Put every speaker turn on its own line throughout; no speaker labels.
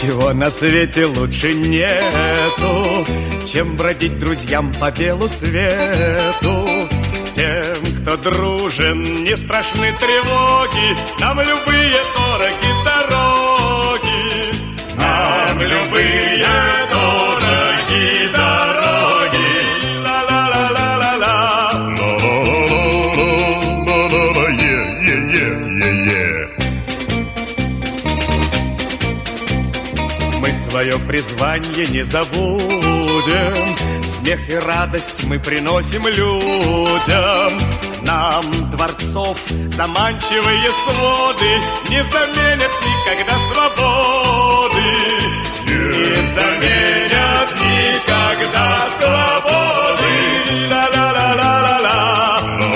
Ничего на свете лучше нету, чем бродить друзьям по белу свету. Тем, кто дружен, не страшны тревоги, нам любые дороги дороги. Нам любые дороги дороги. Ла-ла-ла-ла-ла-ла. Мы свое призвание не забудем, смех и радость мы приносим людям. Нам дворцов заманчивые своды не заменят никогда свободы. Не заменят никогда свободы. Ла-ла-ла-ла-ла-ла.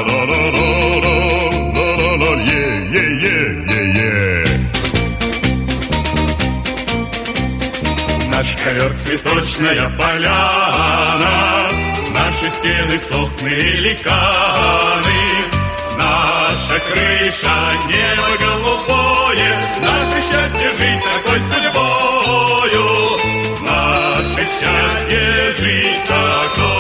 Наш ковер цветочная поляна, наши стены сосны и ликаны, наша крыша небо голубое, наше счастье жить такой судьбою, наше счастье жить такой.